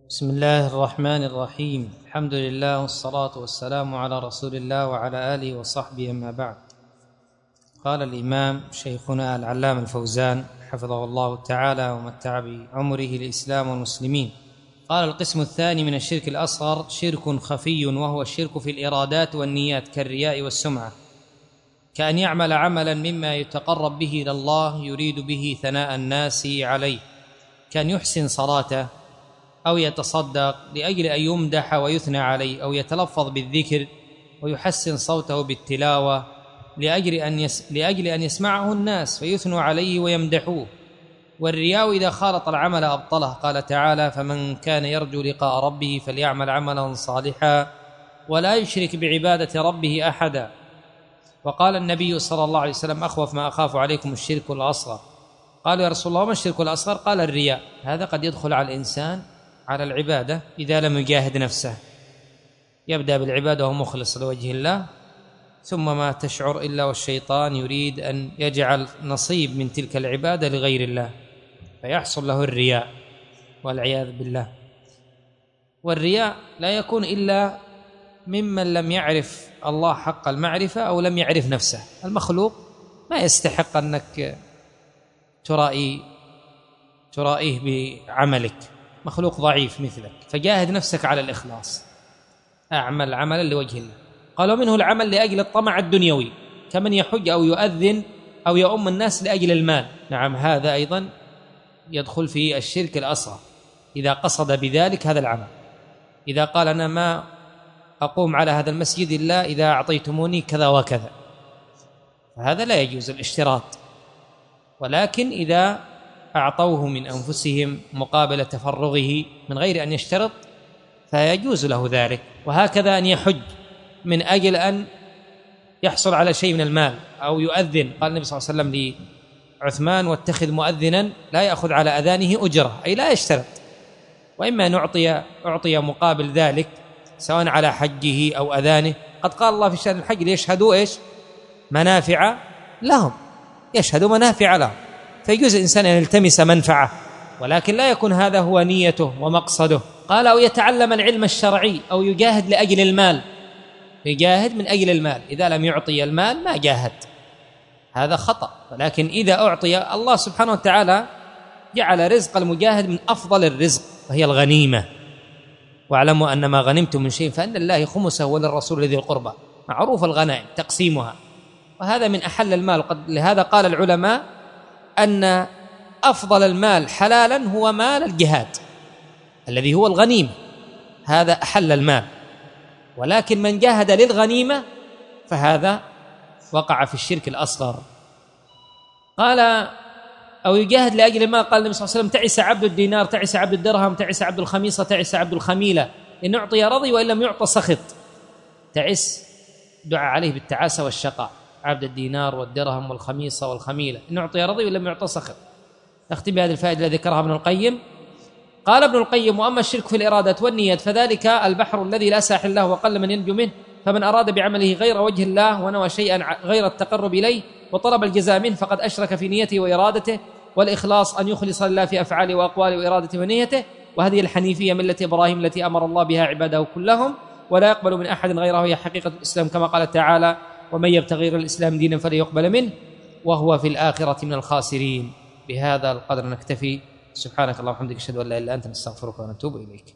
بسم الله الرحمن الرحيم. الحمد لله والصلاة والسلام على رسول الله وعلى آله وصحبه، أما بعد. قال الإمام شيخنا العلامة الفوزان حفظه الله تعالى ومتع بعمره الإسلام والمسلمين، قال: القسم الثاني من الشرك الأصغر شرك خفي، وهو الشرك في الإرادات والنيات كالرياء والسمعة، كأن يعمل عملا مما يتقرب به إلى الله يريد به ثناء الناس عليه، كأن يحسن صلاته أو يتصدق لأجل أن يمدح ويثنى عليه، أو يتلفظ بالذكر ويحسن صوته بالتلاوة لأجل أن يسمعه الناس فيثنوا عليه ويمدحوه. والرياء إذا خالط العمل أبطله، قال تعالى: فمن كان يرجو لقاء ربه فليعمل عملا صالحا ولا يشرك بعبادة ربه أحدا. وقال النبي صلى الله عليه وسلم: أخوف ما أخاف عليكم الشرك الأصغر. قالوا: يا رسول الله ما الشرك الأصغر؟ قال: الرياء. هذا قد يدخل على الإنسان على العبادة إذا لم يجاهد نفسه، يبدأ بالعبادة وهو مخلص لوجه الله، ثم ما تشعر إلا والشيطان يريد أن يجعل نصيب من تلك العبادة لغير الله، فيحصل له الرياء والعياذ بالله. والرياء لا يكون إلا ممن لم يعرف الله حق المعرفة أو لم يعرف نفسه. المخلوق ما يستحق أنك ترائيه بعملك، مخلوق ضعيف مثلك، فجاهد نفسك على الإخلاص، أعمل عملا لوجه الله. قالوا: منه العمل لأجل الطمع الدنيوي، كمن يحج أو يؤذن أو يؤم الناس لأجل المال. نعم، هذا أيضا يدخل في الشرك الأصغر إذا قصد بذلك هذا العمل. إذا قال: أنا ما أقوم على هذا المسجد إلا إذا أعطيتموني كذا وكذا، فهذا لا يجوز الاشتراط. ولكن إذا أعطوه من أنفسهم مقابل تفرغه من غير أن يشترط فيجوز له ذلك. وهكذا أن يحج من أجل أن يحصل على شيء من المال، أو يؤذن. قال النبي صلى الله عليه وسلم لعثمان: واتخذ مؤذنا لا يأخذ على أذانه أجرة، أي لا يشترط. وإما أن أعطي مقابل ذلك سواء على حجه أو أذانه. قد قال الله في شأن الحج: ليشهدوا منافع لهم، يشهدوا منافع لهم، فيجوز الإنسان أن يلتمس منفعة، ولكن لا يكون هذا هو نيته ومقصده. قال: أو يتعلم العلم الشرعي، أو يجاهد لأجل المال، يجاهد من أجل المال. إذا لم يعطي المال ما جاهد، هذا خطأ. ولكن إذا أعطي، الله سبحانه وتعالى جعل رزق المجاهد من أفضل الرزق، وهي الغنيمة. واعلموا أن ما غنمتم من شيء فأن الله خمسه وللرسول ذي القربى. معروف الغنائم تقسيمها، وهذا من أحل المال. لهذا قال العلماء أن أفضل المال حلالا هو مال الجهاد الذي هو الغنيمة، هذا أحل المال. ولكن من جاهد للغنيمة فهذا وقع في الشرك الأصغر. قال: أو يجاهد لأجل المال. قال النبي صلى الله عليه وسلم: تعس عبد الدينار، تعس عبد الدرهم، تعس عبد الخميصة، تعس عبد الخميلة، إن أعطي رضي وإن لم يعطى سخط. تعس دعا عليه بالتعاسة والشقاء، عبد الدينار والدرهم والخميصة والخميلة، إن أعطي رضي وإن لم يعطى سخط. نختم بهذه الفائدة التي ذكرها ابن القيم. قال ابن القيم: وأما الشرك في الإرادة والنيات فذلك البحر الذي لا ساحل له وقل من ينجو منه، فمن أراد بعمله غير وجه الله ونوى شيئا غير التقرب إليه وطلب الجزاء منه فقد أشرك في نيته وإرادته. والإخلاص أن يخلص لله في أفعاله وأقواله وإرادته ونيته، وهذه الحنيفية ملة إبراهيم التي أمر الله بها عباده كلهم، ولا يقبل من أحد غيره، هي حقيقة الإسلام، كما قال تعالى: ومن يبتغي غير الإسلام دينا فلن يقبل منه وهو في الآخرة من الخاسرين. بهذا القدر نكتفي. سبحانك اللهم وبحمدك، أشهد أن لا إله إلا أنت، نستغفرك ونتوب إليك.